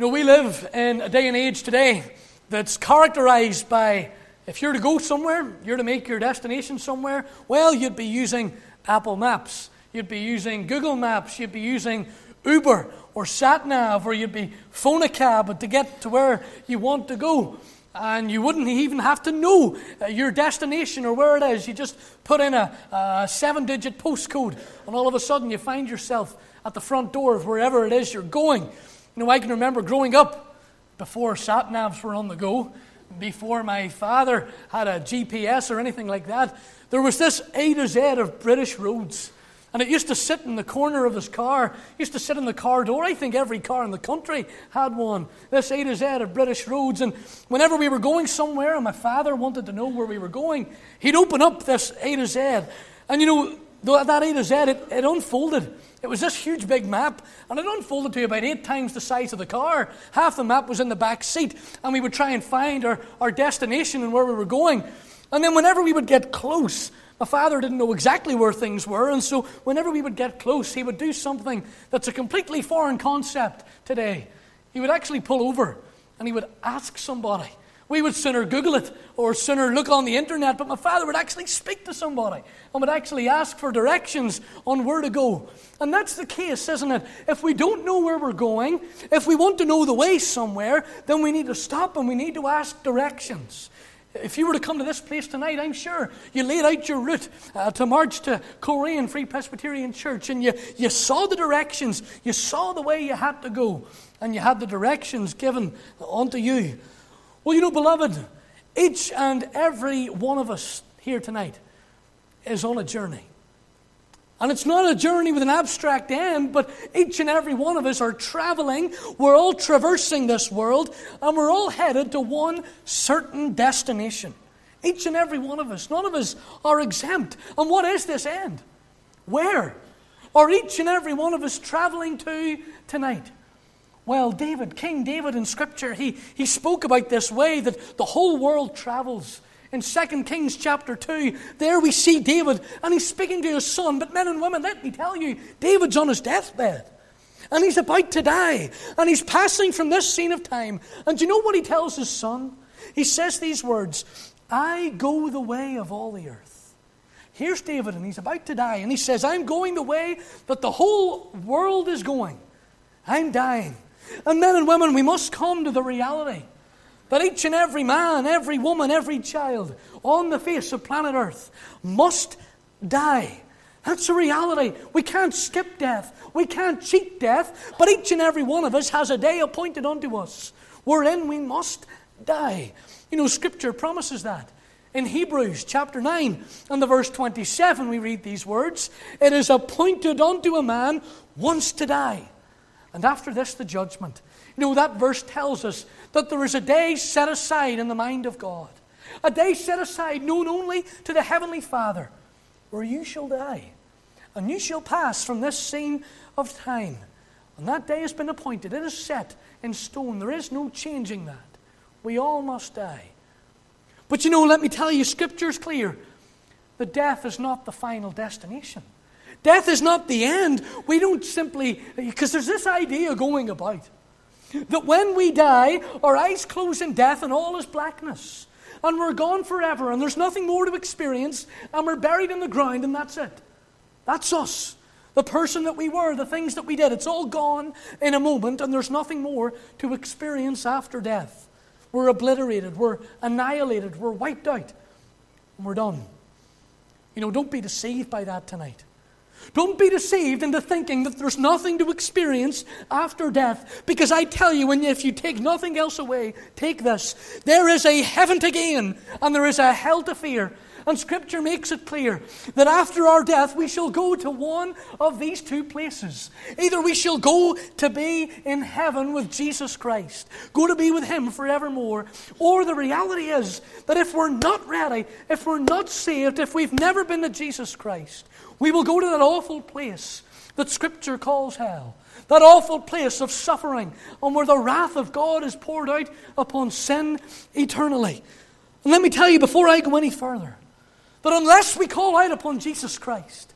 We live in a day and age today that's characterized by, if you're to go somewhere, you're to make your destination somewhere, well, you'd be using Apple Maps. You'd be using Google Maps. You'd be using Uber or SatNav, or you'd be phone a cab to get to where you want to go. And you wouldn't even have to know your destination or where it is. You just put in a 7-digit postcode, and all of a sudden you find yourself at the front door of wherever it is you're going. I can remember growing up, before sat-navs were on the go, before my father had a GPS or anything like that, there was this A to Z of British roads. And it used to sit in the corner of his car, used to sit in the car door. I think every car in the country had one, this A to Z of British roads. And whenever we were going somewhere and my father wanted to know where we were going, he'd open up this A to Z. And that A to Z, it unfolded. It was this huge big map, and it unfolded to about 8 times the size of the car. Half the map was in the back seat, and we would try and find our destination and where we were going. And then whenever we would get close, my father didn't know exactly where things were, and so whenever we would get close, he would do something that's a completely foreign concept today. He would actually pull over, and he would ask somebody. We would sooner Google it or sooner look on the internet, but my father would actually speak to somebody and would actually ask for directions on where to go. And that's the case, isn't it? If we don't know where we're going, if we want to know the way somewhere, then we need to stop and we need to ask directions. If you were to come to this place tonight, I'm sure you laid out your route to march to Coleraine Free Presbyterian Church, and you saw the directions, you saw the way you had to go, and you had the directions given unto you. Well, beloved, each and every one of us here tonight is on a journey. And it's not a journey with an abstract end, but each and every one of us are traveling. We're all traversing this world, and we're all headed to one certain destination. Each and every one of us. None of us are exempt. And what is this end? Where are each and every one of us traveling to tonight? Well, King David in Scripture, he spoke about this way that the whole world travels. In 2 Kings chapter 2, there we see David, and he's speaking to his son. But men and women, let me tell you, David's on his deathbed. And he's about to die. And he's passing from this scene of time. And do you know what he tells his son? He says these words, I go the way of all the earth. Here's David, and he's about to die. And he says, I'm going the way that the whole world is going. I'm dying. And men and women, we must come to the reality that each and every man, every woman, every child on the face of planet Earth must die. That's a reality. We can't skip death. We can't cheat death. But each and every one of us has a day appointed unto us wherein we must die. Scripture promises that. In Hebrews chapter 9 and the verse 27, we read these words, it is appointed unto a man once to die, and after this the judgment. That verse tells us that there is a day set aside in the mind of God. A day set aside known only to the Heavenly Father, where you shall die. And you shall pass from this scene of time. And that day has been appointed. It is set in stone. There is no changing that. We all must die. But let me tell you, Scripture is clear that death is not the final destination. Death is not the end. We don't simply, because there's this idea going about that when we die, our eyes close in death and all is blackness. And we're gone forever and there's nothing more to experience and we're buried in the ground and that's it. That's us. The person that we were, the things that we did, it's all gone in a moment and there's nothing more to experience after death. We're obliterated, we're annihilated, we're wiped out, and we're done. Don't be deceived by that tonight. Don't be deceived into thinking that there's nothing to experience after death. Because I tell you, if you take nothing else away, take this. There is a heaven to gain and there is a hell to fear. And Scripture makes it clear that after our death we shall go to one of these two places. Either we shall go to be in heaven with Jesus Christ, go to be with Him forevermore, or the reality is that if we're not ready, if we're not saved, if we've never been to Jesus Christ, we will go to that awful place that Scripture calls hell. That awful place of suffering and where the wrath of God is poured out upon sin eternally. And let me tell you before I go any further, that unless we call out upon Jesus Christ,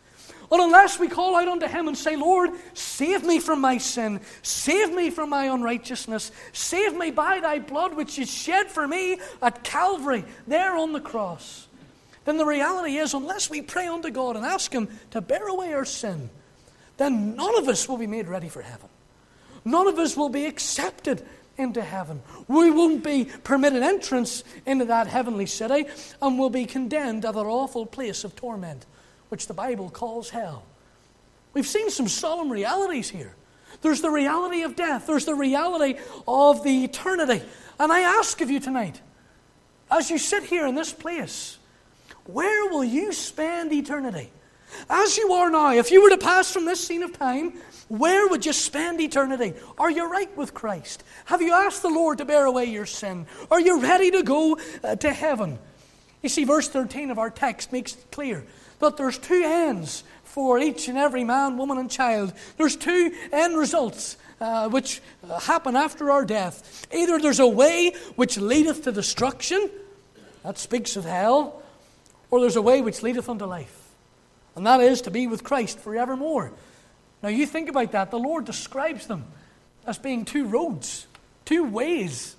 But unless we call out unto Him and say, Lord, save me from my sin, save me from my unrighteousness, save me by thy blood which is shed for me at Calvary, there on the cross, then the reality is, unless we pray unto God and ask Him to bear away our sin, then none of us will be made ready for heaven. None of us will be accepted into heaven. We won't be permitted entrance into that heavenly city, and will be condemned to that awful place of torment, which the Bible calls hell. We've seen some solemn realities here. There's the reality of death. There's the reality of the eternity. And I ask of you tonight, as you sit here in this place, where will you spend eternity? As you are now, if you were to pass from this scene of time, where would you spend eternity? Are you right with Christ? Have you asked the Lord to bear away your sin? Are you ready to go to heaven? You see, verse 13 of our text makes it clear that there's two ends for each and every man, woman, and child. There's two end results which happen after our death. Either there's a way which leadeth to destruction, that speaks of hell, or there's a way which leadeth unto life. And that is to be with Christ forevermore. Now you think about that. The Lord describes them as being two roads, two ways.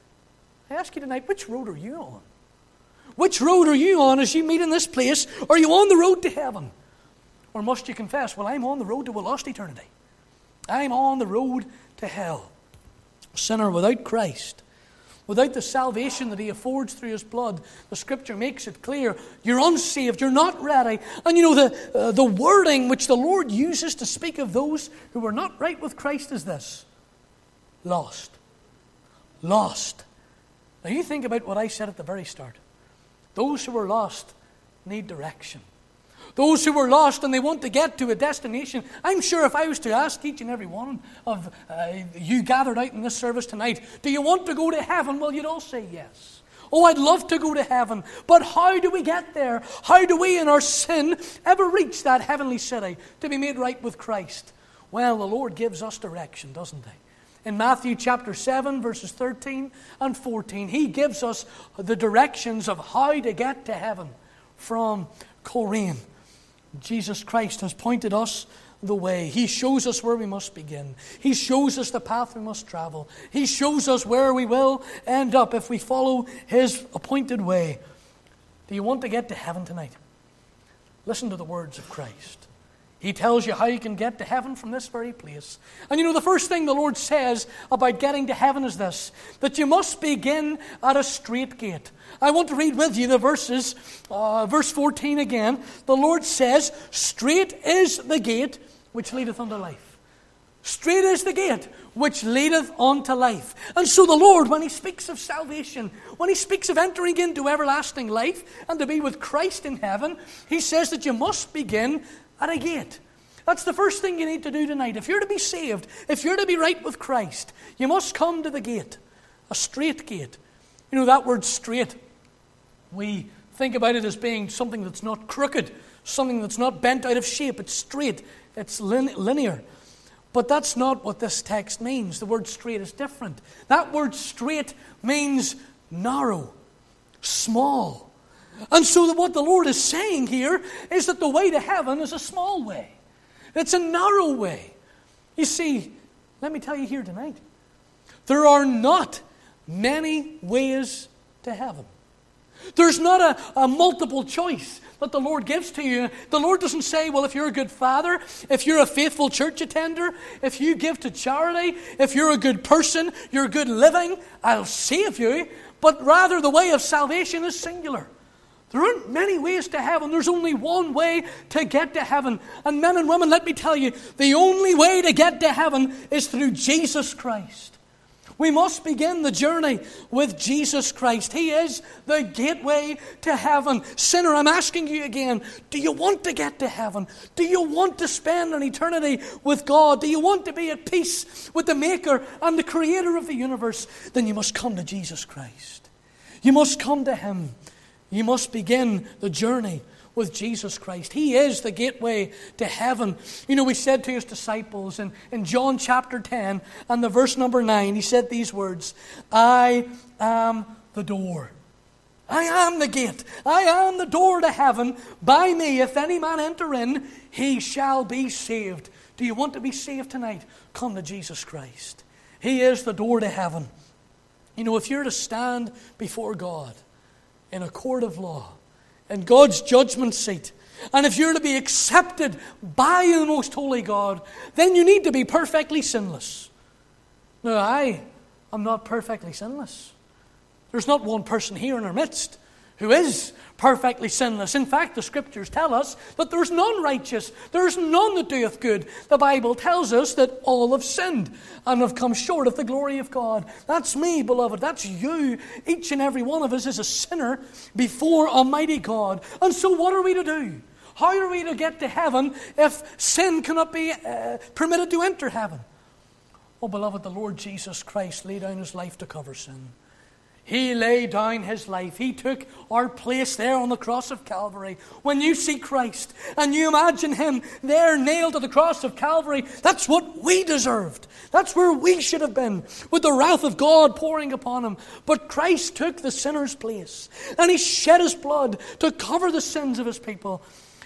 I ask you tonight, which road are you on? Which road are you on as you meet in this place? Are you on the road to heaven? Or must you confess, well, I'm on the road to a lost eternity. I'm on the road to hell. Sinner, without Christ, without the salvation that He affords through His blood, the Scripture makes it clear, you're unsaved, you're not ready. And you know, the wording which the Lord uses to speak of those who are not right with Christ is this: lost. Lost. Now you think about what I said at the very start. Those who are lost need direction. Those who are lost and they want to get to a destination. I'm sure if I was to ask each and every one of you gathered out in this service tonight, do you want to go to heaven? Well, you'd all say yes. Oh, I'd love to go to heaven. But how do we get there? How do we in our sin ever reach that heavenly city to be made right with Christ? Well, the Lord gives us direction, doesn't He? In Matthew chapter 7, verses 13 and 14, He gives us the directions of how to get to heaven from Coleraine. Jesus Christ has pointed us the way. He shows us where we must begin. He shows us the path we must travel. He shows us where we will end up if we follow His appointed way. Do you want to get to heaven tonight? Listen to the words of Christ. He tells you how you can get to heaven from this very place. And you know, the first thing the Lord says about getting to heaven is this: that you must begin at a straight gate. I want to read with you the verses. Verse 14 again. The Lord says, straight is the gate which leadeth unto life. Straight is the gate which leadeth unto life. And so the Lord, when He speaks of salvation, when He speaks of entering into everlasting life and to be with Christ in heaven, He says that you must begin at a gate. That's the first thing you need to do tonight. If you're to be saved, if you're to be right with Christ, you must come to the gate, a straight gate. You know, that word straight, we think about it as being something that's not crooked, something that's not bent out of shape. It's straight, it's linear. But that's not what this text means. The word straight is different. That word straight means narrow, small. And so what the Lord is saying here is that the way to heaven is a small way. It's a narrow way. You see, let me tell you here tonight, there are not many ways to heaven. There's not a multiple choice that the Lord gives to you. The Lord doesn't say, well, if you're a good father, if you're a faithful church attender, if you give to charity, if you're a good person, you're good living, I'll save you. But rather the way of salvation is singular. There aren't many ways to heaven. There's only one way to get to heaven. And men and women, let me tell you, the only way to get to heaven is through Jesus Christ. We must begin the journey with Jesus Christ. He is the gateway to heaven. Sinner, I'm asking you again, do you want to get to heaven? Do you want to spend an eternity with God? Do you want to be at peace with the Maker and the Creator of the universe? Then you must come to Jesus Christ. You must come to Him. You must begin the journey with Jesus Christ. He is the gateway to heaven. You know, He said to His disciples in John chapter 10 and the verse number 9, He said these words, I am the door. I am the gate. I am the door to heaven. By me, if any man enter in, he shall be saved. Do you want to be saved tonight? Come to Jesus Christ. He is the door to heaven. You know, if you're to stand before God in a court of law, in God's judgment seat, and if you're to be accepted by the most holy God, then you need to be perfectly sinless. Now, I am not perfectly sinless. There's not one person here in our midst who is perfectly sinless. In fact, the Scriptures tell us that there's none righteous. There's none that doeth good. The Bible tells us that all have sinned and have come short of the glory of God. That's me, beloved. That's you. Each and every one of us is a sinner before Almighty God. And so what are we to do? How are we to get to heaven if sin cannot be permitted to enter heaven? Oh, beloved, the Lord Jesus Christ laid down His life to cover sin. He laid down His life. He took our place there on the cross of Calvary. When you see Christ and you imagine Him there nailed to the cross of Calvary, that's what we deserved. That's where we should have been, with the wrath of God pouring upon Him. But Christ took the sinner's place, and He shed His blood to cover the sins of His people.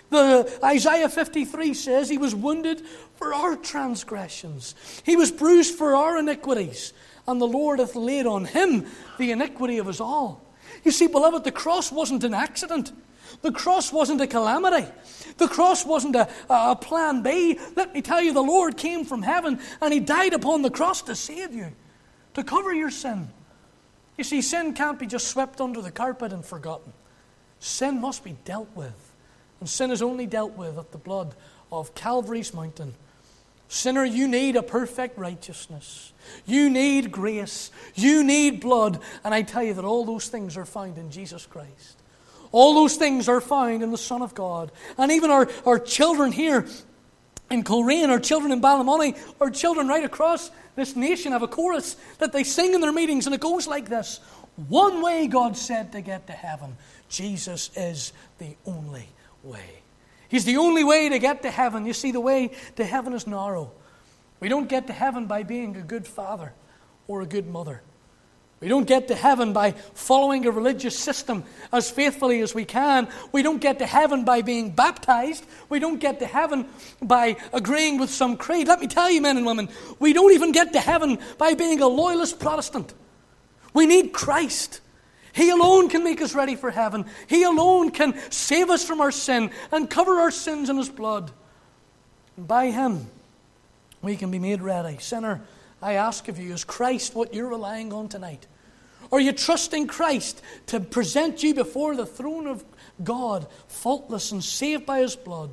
Isaiah 53 says He was wounded for our transgressions. He was bruised for our iniquities. And the Lord hath laid on Him the iniquity of us all. You see, beloved, the cross wasn't an accident. The cross wasn't a calamity. The cross wasn't a plan B. Let me tell you, the Lord came from heaven and He died upon the cross to save you, to cover your sin. You see, sin can't be just swept under the carpet and forgotten. Sin must be dealt with. And sin is only dealt with at the blood of Calvary's mountain. Sinner, you need a perfect righteousness. You need grace. You need blood. And I tell you that all those things are found in Jesus Christ. All those things are found in the Son of God. And even our children here in Coleraine, our children in Ballymoney, our children right across this nation have a chorus that they sing in their meetings, and it goes like this. One way, God said, to get to heaven. Jesus is the only way. He's the only way to get to heaven. You see, the way to heaven is narrow. We don't get to heaven by being a good father or a good mother. We don't get to heaven by following a religious system as faithfully as we can. We don't get to heaven by being baptized. We don't get to heaven by agreeing with some creed. Let me tell you, men and women, we don't even get to heaven by being a loyalist Protestant. We need Christ. He alone can make us ready for heaven. He alone can save us from our sin and cover our sins in His blood. And by Him, we can be made ready. Sinner, I ask of you, is Christ what you're relying on tonight? Are you trusting Christ to present you before the throne of God, faultless and saved by His blood?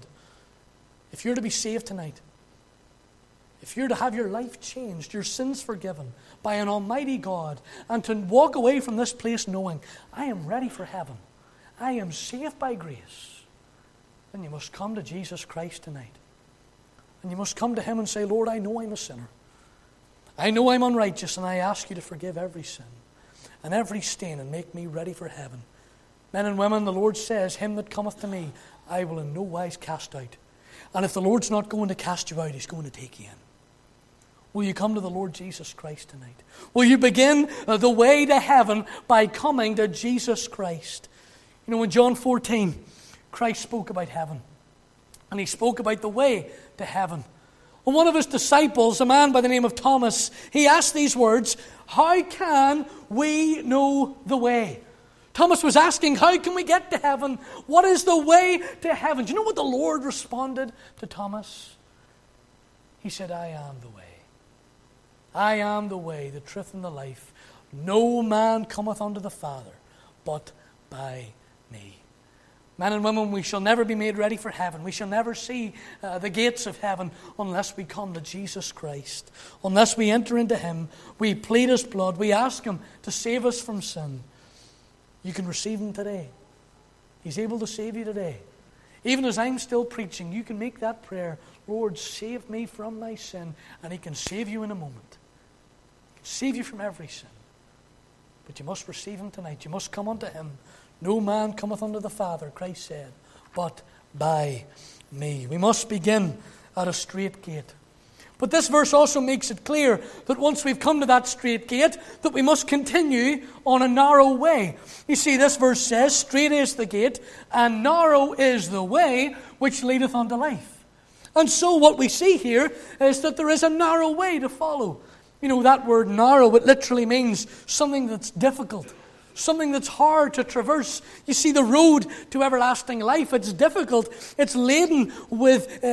If you're to be saved tonight, if you're to have your life changed, your sins forgiven by an almighty God, and to walk away from this place knowing, I am ready for heaven, I am saved by grace, then you must come to Jesus Christ tonight. And you must come to Him and say, Lord, I know I'm a sinner. I know I'm unrighteous, and I ask you to forgive every sin and every stain and make me ready for heaven. Men and women, the Lord says, Him that cometh to me, I will in no wise cast out. And if the Lord's not going to cast you out, He's going to take you in. Will you come to the Lord Jesus Christ tonight? Will you begin the way to heaven by coming to Jesus Christ? You know, in John 14, Christ spoke about heaven. And He spoke about the way to heaven. And one of His disciples, a man by the name of Thomas, he asked these words, how can we know the way? Thomas was asking, how can we get to heaven? What is the way to heaven? Do you know what the Lord responded to Thomas? He said, I am the way. I am the way, the truth, and the life. No man cometh unto the Father but by me. Men and women, we shall never be made ready for heaven. We shall never see the gates of heaven unless we come to Jesus Christ. Unless we enter into Him, we plead His blood, we ask Him to save us from sin. You can receive Him today. He's able to save you today. Even as I'm still preaching, you can make that prayer, Lord, save me from my sin, and He can save you in a moment. He can save you from every sin. But you must receive Him tonight. You must come unto Him. No man cometh unto the Father, Christ said, but by me. We must begin at a straight gate. But this verse also makes it clear that once we've come to that straight gate, that we must continue on a narrow way. You see, this verse says, "Straight is the gate, and narrow is the way which leadeth unto life." And so what we see here is that there is a narrow way to follow. You know, that word narrow, it literally means something that's difficult, something that's hard to traverse. You see, the road to everlasting life, it's difficult. It's laden with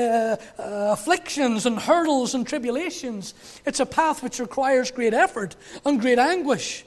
afflictions and hurdles and tribulations. It's a path which requires great effort and great anguish.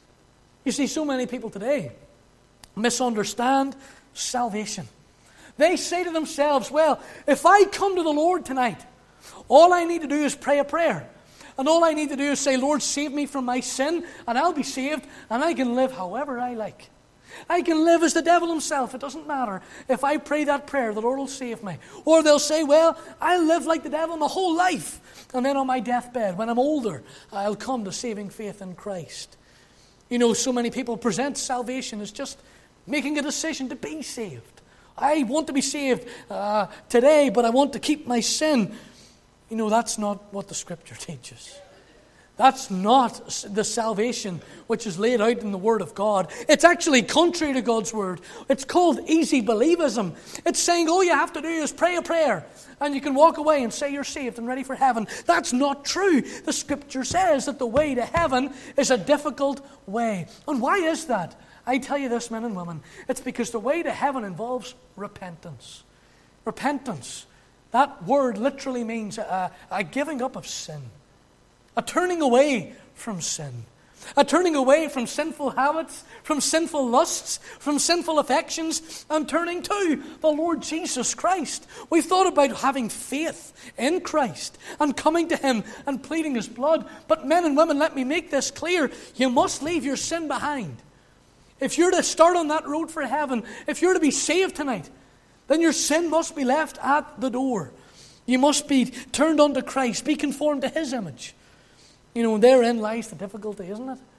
You see, so many people today misunderstand salvation. They say to themselves, well, if I come to the Lord tonight, all I need to do is pray a prayer. And all I need to do is say, Lord, save me from my sin, and I'll be saved, and I can live however I like. I can live as the devil himself. It doesn't matter. If I pray that prayer, the Lord will save me. Or they'll say, well, I'll live like the devil my whole life, and then on my deathbed, when I'm older, I'll come to saving faith in Christ. You know, so many people present salvation as just making a decision to be saved. I want to be saved today, but I want to keep my sin. You know, that's not what the Scripture teaches. That's not the salvation which is laid out in the Word of God. It's actually contrary to God's Word. It's called easy believism. It's saying all you have to do is pray a prayer and you can walk away and say you're saved and ready for heaven. That's not true. The Scripture says that the way to heaven is a difficult way. And why is that? I tell you this, men and women, it's because the way to heaven involves repentance. Repentance. That word literally means a giving up of sin, a turning away from sin, a turning away from sinful habits, from sinful lusts, from sinful affections, and turning to the Lord Jesus Christ. We've thought about having faith in Christ and coming to Him and pleading His blood. But men and women, let me make this clear. You must leave your sin behind. If you're to start on that road for heaven, if you're to be saved tonight, then your sin must be left at the door. You must be turned unto Christ, be conformed to His image. You know, therein lies the difficulty, isn't it?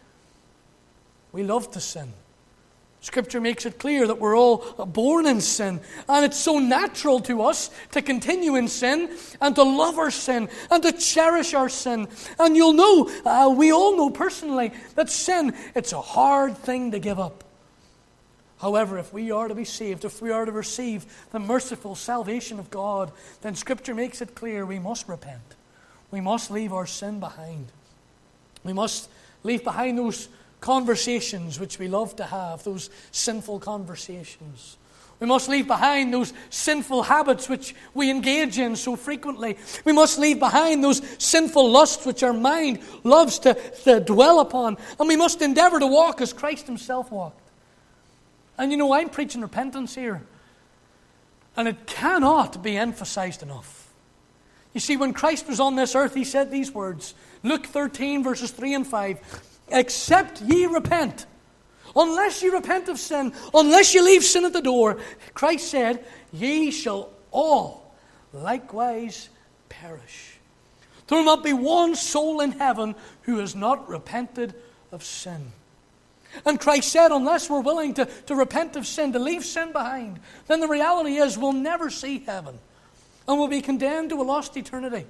We love to sin. Scripture makes it clear that we're all born in sin, and it's so natural to us to continue in sin and to love our sin and to cherish our sin. And you'll know, we all know personally, that sin, it's a hard thing to give up. However, if we are to be saved, if we are to receive the merciful salvation of God, then Scripture makes it clear we must repent. We must leave our sin behind. We must leave behind those conversations which we love to have, those sinful conversations. We must leave behind those sinful habits which we engage in so frequently. We must leave behind those sinful lusts which our mind loves to dwell upon. And we must endeavor to walk as Christ Himself walked. And you know, I'm preaching repentance here. And it cannot be emphasized enough. You see, when Christ was on this earth, He said these words. Luke 13, verses 3 and 5. Except ye repent. Unless you repent of sin, unless you leave sin at the door, Christ said, ye shall all likewise perish. There will not be one soul in heaven who has not repented of sin. And Christ said, unless we're willing to repent of sin, to leave sin behind, then the reality is we'll never see heaven. And we'll be condemned to a lost eternity.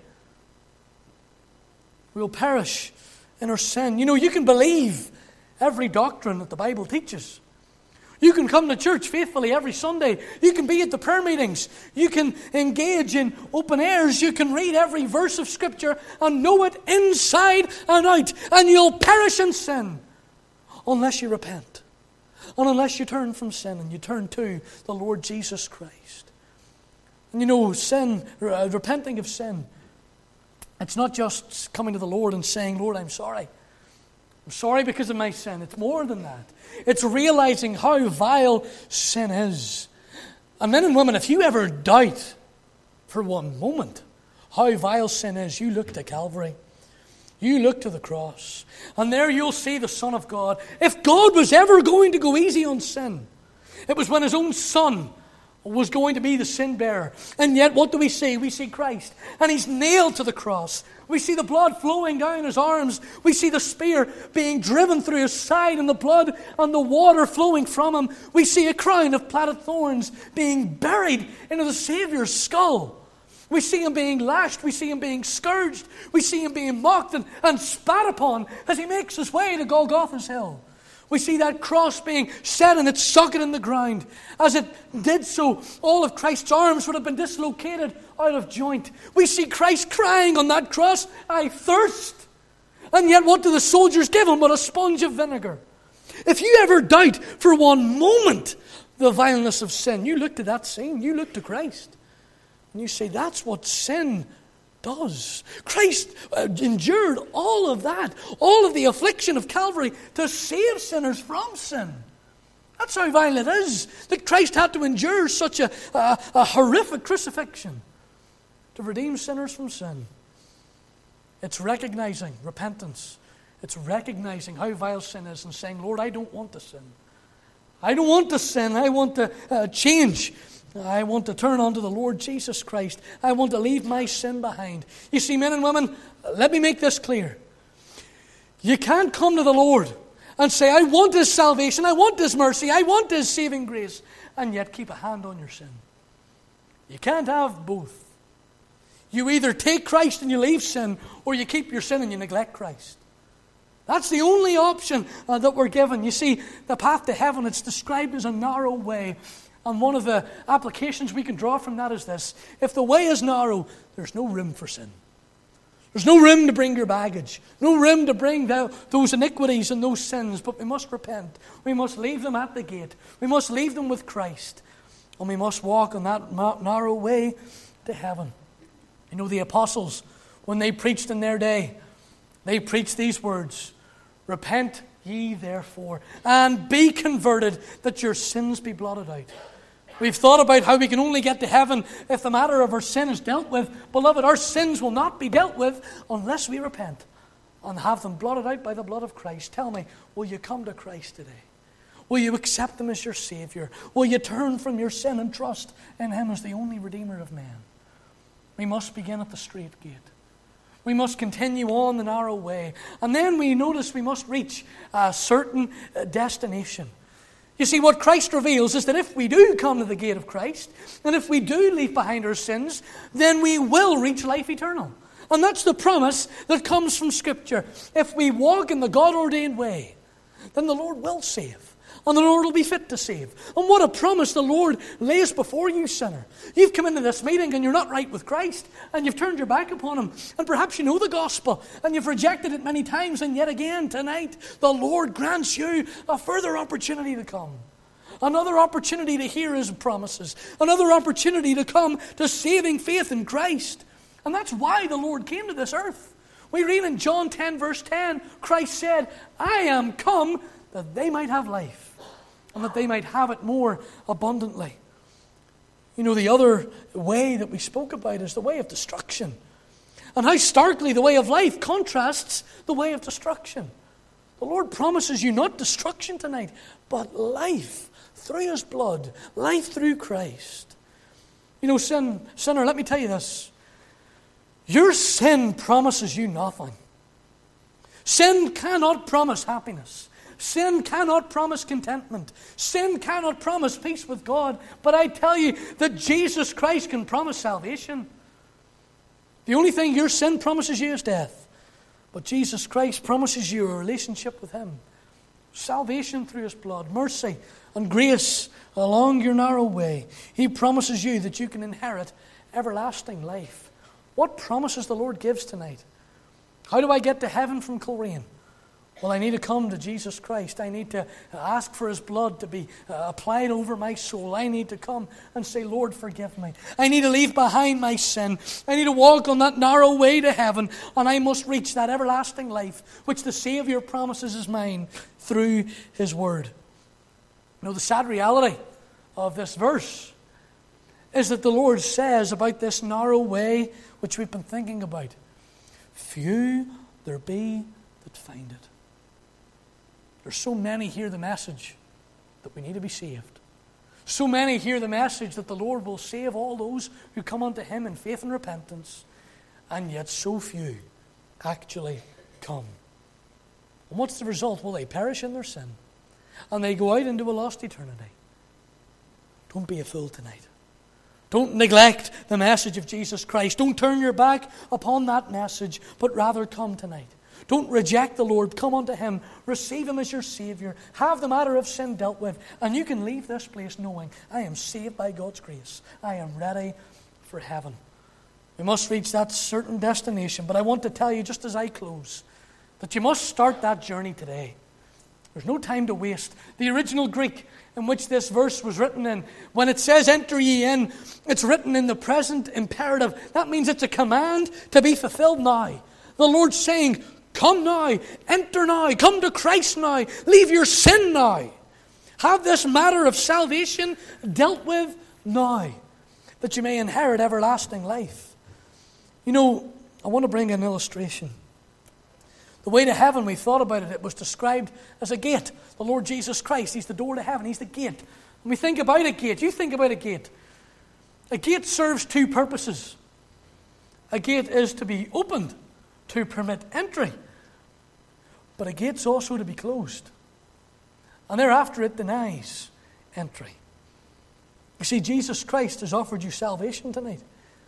We'll perish in our sin. You know, you can believe every doctrine that the Bible teaches. You can come to church faithfully every Sunday. You can be at the prayer meetings. You can engage in open airs. You can read every verse of Scripture and know it inside and out. And you'll perish in sin unless you repent. And unless you turn from sin and you turn to the Lord Jesus Christ. And you know, sin, repenting of sin, it's not just coming to the Lord and saying, Lord, I'm sorry. I'm sorry because of my sin. It's more than that. It's realizing how vile sin is. And men and women, if you ever doubt for one moment how vile sin is, you look to Calvary. You look to the cross. And there you'll see the Son of God. If God was ever going to go easy on sin, it was when His own Son was going to be the sin bearer. And yet what do we see? We see Christ. And He's nailed to the cross. We see the blood flowing down His arms. We see the spear being driven through His side and the blood and the water flowing from Him. We see a crown of plaited thorns being buried into the Saviour's skull. We see him being lashed. We see him being scourged. We see him being mocked and spat upon as he makes his way to Golgotha's hill. We see that cross being set in its socket in the ground. As it did so, all of Christ's arms would have been dislocated out of joint. We see Christ crying on that cross, "I thirst." And yet what do the soldiers give him but a sponge of vinegar? If you ever doubt for one moment the vileness of sin, you look to that scene, you look to Christ, and you say, that's what sin does. Christ endured all of that, all of the affliction of Calvary to save sinners from sin. That's how vile it is, that Christ had to endure such a horrific crucifixion to redeem sinners from sin. It's recognizing repentance. It's recognizing how vile sin is and saying, Lord, I don't want to sin. I don't want to sin. I want to change. I want to turn unto the Lord Jesus Christ. I want to leave my sin behind. You see, men and women, let me make this clear. You can't come to the Lord and say, I want His salvation, I want His mercy, I want His saving grace, and yet keep a hand on your sin. You can't have both. You either take Christ and you leave sin, or you keep your sin and you neglect Christ. That's the only option that we're given. You see, the path to heaven, it's described as a narrow way. And one of the applications we can draw from that is this. If the way is narrow, there's no room for sin. There's no room to bring your baggage. No room to bring those iniquities and those sins. But we must repent. We must leave them at the gate. We must leave them with Christ. And we must walk on that narrow way to heaven. You know, the apostles, when they preached in their day, they preached these words. Repent ye therefore, and be converted, that your sins be blotted out. We've thought about how we can only get to heaven if the matter of our sin is dealt with. Beloved, our sins will not be dealt with unless we repent and have them blotted out by the blood of Christ. Tell me, will you come to Christ today? Will you accept Him as your Savior? Will you turn from your sin and trust in Him as the only Redeemer of men? We must begin at the straight gate. We must continue on the narrow way. And then we notice we must reach a certain destination. You see, what Christ reveals is that if we do come to the gate of Christ, and if we do leave behind our sins, then we will reach life eternal. And that's the promise that comes from Scripture. If we walk in the God-ordained way, then the Lord will save. And the Lord will be fit to save. And what a promise the Lord lays before you, sinner. You've come into this meeting and you're not right with Christ, and you've turned your back upon Him, and perhaps you know the gospel, and you've rejected it many times, and yet again tonight the Lord grants you a further opportunity to come. Another opportunity to hear His promises. Another opportunity to come to saving faith in Christ. And that's why the Lord came to this earth. We read in John 10 verse 10, Christ said, I am come that they might have life, and that they might have it more abundantly. You know, the other way that we spoke about is the way of destruction. And how starkly the way of life contrasts the way of destruction. The Lord promises you not destruction tonight, but life through His blood, life through Christ. You know, sinner, let me tell you this. Your sin promises you nothing. Sin cannot promise happiness. Sin cannot promise contentment. Sin cannot promise peace with God. But I tell you that Jesus Christ can promise salvation. The only thing your sin promises you is death. But Jesus Christ promises you a relationship with Him. Salvation through His blood, mercy and grace along your narrow way. He promises you that you can inherit everlasting life. What promises the Lord gives tonight? How do I get to heaven from Coleraine? Well, I need to come to Jesus Christ. I need to ask for His blood to be applied over my soul. I need to come and say, Lord, forgive me. I need to leave behind my sin. I need to walk on that narrow way to heaven, and I must reach that everlasting life, which the Savior promises is mine through His Word. You know, the sad reality of this verse is that the Lord says about this narrow way, which we've been thinking about, few there be that find it. There's so many hear the message that we need to be saved. So many hear the message that the Lord will save all those who come unto Him in faith and repentance, and yet so few actually come. And what's the result? Well, they perish in their sin, and they go out into a lost eternity. Don't be a fool tonight. Don't neglect the message of Jesus Christ. Don't turn your back upon that message, but rather come tonight. Don't reject the Lord. Come unto Him. Receive Him as your Savior. Have the matter of sin dealt with. And you can leave this place knowing, I am saved by God's grace. I am ready for heaven. We must reach that certain destination. But I want to tell you, just as I close, that you must start that journey today. There's no time to waste. The original Greek in which this verse was written in, when it says, enter ye in, it's written in the present imperative. That means it's a command to be fulfilled now. The Lord's saying, come now, enter now, come to Christ now, leave your sin now. Have this matter of salvation dealt with now, that you may inherit everlasting life. You know, I want to bring an illustration. The way to heaven, we thought about it, it was described as a gate. The Lord Jesus Christ, He's the door to heaven, He's the gate. When we think about a gate, you think about a gate. A gate serves two purposes. A gate is to be opened to permit entry, but a gate's also to be closed. And thereafter it denies entry. You see, Jesus Christ has offered you salvation tonight.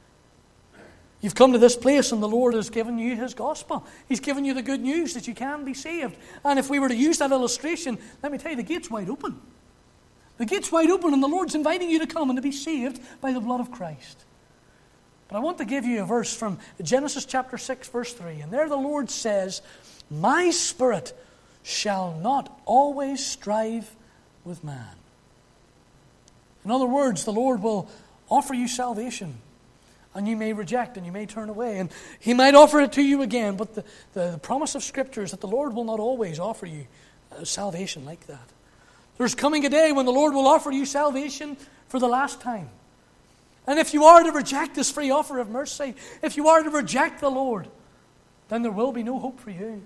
You've come to this place and the Lord has given you His gospel. He's given you the good news that you can be saved. And if we were to use that illustration, let me tell you, the gate's wide open. The gate's wide open and the Lord's inviting you to come and to be saved by the blood of Christ. But I want to give you a verse from Genesis chapter 6, verse 3. And there the Lord says, my spirit shall not always strive with man. In other words, the Lord will offer you salvation. And you may reject and you may turn away. And He might offer it to you again. But the promise of Scripture is that the Lord will not always offer you salvation like that. There's coming a day when the Lord will offer you salvation for the last time. And if you are to reject this free offer of mercy, if you are to reject the Lord, then there will be no hope for you.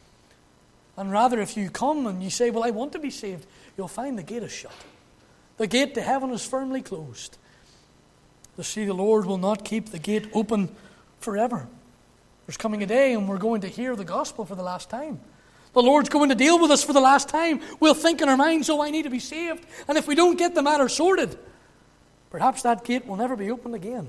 And rather, if you come and you say, well, I want to be saved, you'll find the gate is shut. The gate to heaven is firmly closed. You see, the Lord will not keep the gate open forever. There's coming a day and we're going to hear the gospel for the last time. The Lord's going to deal with us for the last time. We'll think in our minds, oh, I need to be saved. And if we don't get the matter sorted, perhaps that gate will never be opened again.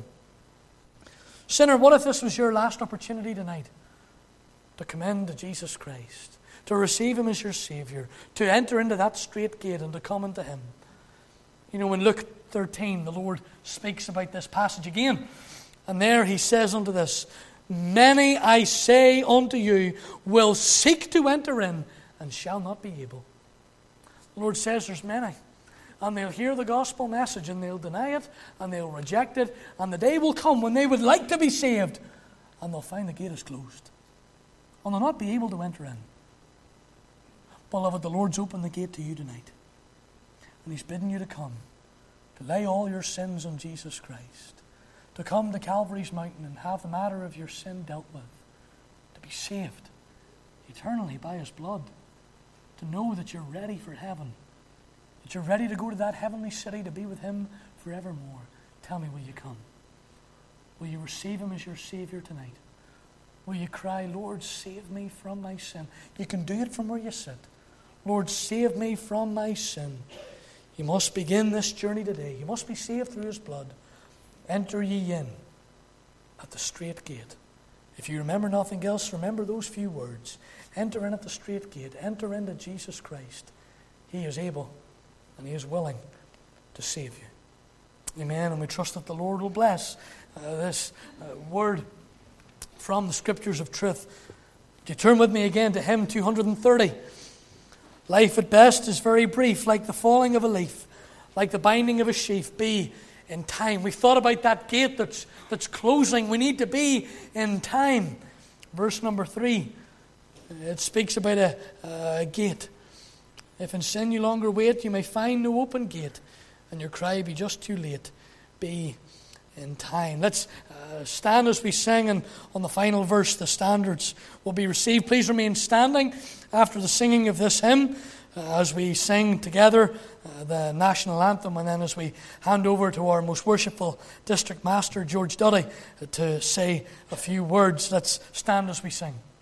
Sinner, what if this was your last opportunity tonight to commend to Jesus Christ, to receive Him as your Savior, to enter into that straight gate and to come unto Him? You know, in Luke 13, the Lord speaks about this passage again. And there He says unto this, many, I say unto you, will seek to enter in and shall not be able. The Lord says there's many. And they'll hear the gospel message and they'll deny it and they'll reject it. And the day will come when they would like to be saved and they'll find the gate is closed. And they'll not be able to enter in. Beloved, the Lord's opened the gate to you tonight. And He's bidden you to come, to lay all your sins on Jesus Christ, to come to Calvary's mountain and have the matter of your sin dealt with, to be saved eternally by His blood, to know that you're ready for heaven, that you're ready to go to that heavenly city to be with Him forevermore. Tell me, will you come? Will you receive Him as your Savior tonight? Will you cry, Lord, save me from my sin? You can do it from where you sit. Lord, save me from my sin. You must begin this journey today. You must be saved through His blood. Enter ye in at the straight gate. If you remember nothing else, remember those few words. Enter in at the straight gate. Enter into Jesus Christ. He is able and He is willing to save you. Amen. And we trust that the Lord will bless this word from the Scriptures of truth. Would you turn with me again to hymn 230? Life at best is very brief, like the falling of a leaf, like the binding of a sheaf. Be in time. We've thought about that gate that's closing. We need to be in time. Verse number 3, it speaks about a gate. If in sin you longer wait, you may find no open gate, and your cry be just too late. Be in time. Let's stand as we sing, and on the final verse, the standards will be received. Please remain standing after the singing of this hymn as we sing together the national anthem, and then as we hand over to our most worshipful district master, George Duddy, to say a few words. Let's stand as we sing.